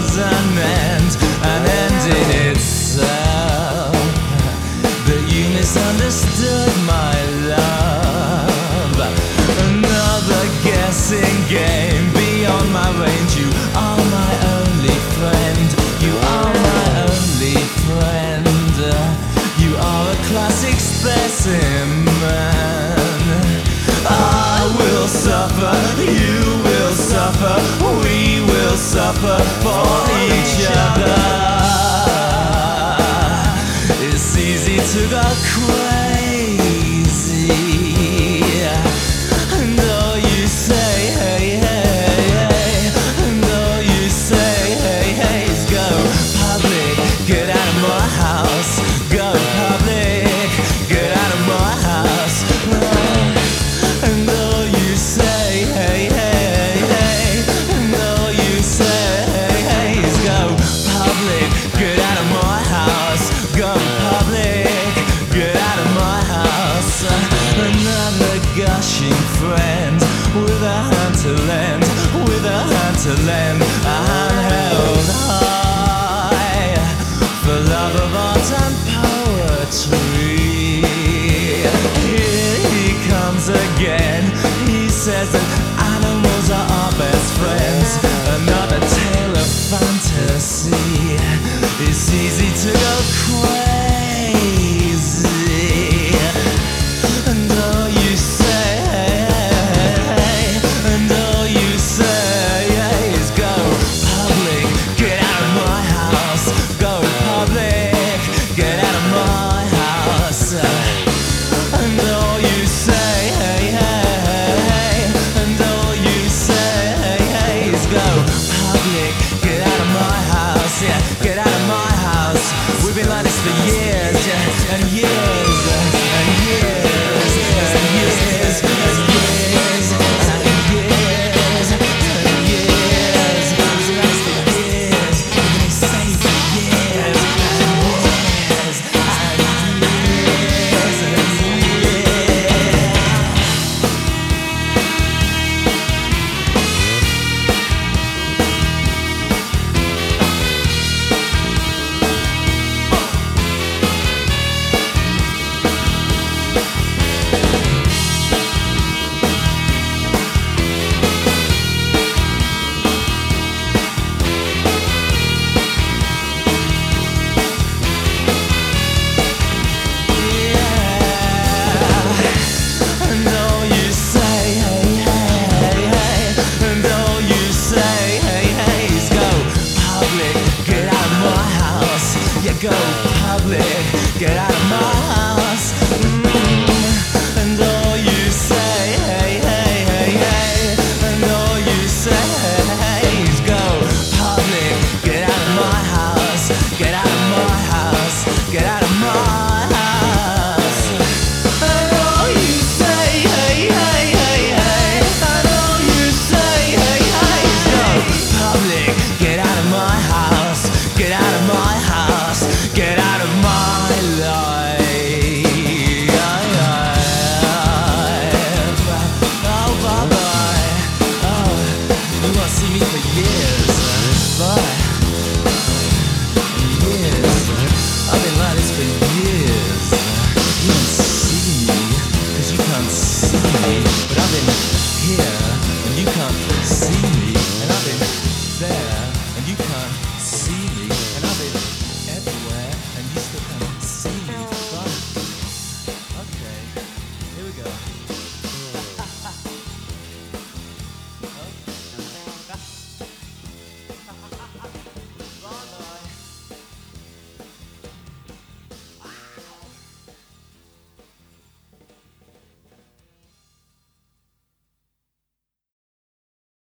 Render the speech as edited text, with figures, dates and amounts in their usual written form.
doesn't end, an end in itself. But you misunderstood my love. Another guessing game beyond my range. You are my only friend. You are my only friend. You are a classic specimen. I will suffer, you will suffer, we will suffer for each other. It's easy to go crazy, and all you say, hey, hey, hey, and all you say, hey, hey, is go public, get out of my house, go public, get out of my house. And all you say, hey, hey, hey, and all you say, hey, hey, is go public, get out of my house, go public, get out of my house. Another gushing friend, with a hand to lend, with a hand to lend, a hand held high, for love of art and poetry. Here he comes again, he says that animals are our best friends. Another tale of fantasy. It's easy to go crazy, and all you say, hey, hey, and all you say, hey, is go public, get out of my house, go public, get out of my house. And all you say, hey, hey, hey, and all you say, hey, hey, is go public, get out of my house, yeah, get out of my house. We've been like this for years, yeah, and years, and years, and years, and years, and years, and years. We've been like this for years, we've been insane for years, and years, and years, and years. And all you say, hey, hey, hey, and all you say, hey, hey, is go public, get out of my house. Yeah, go public, get out of my house.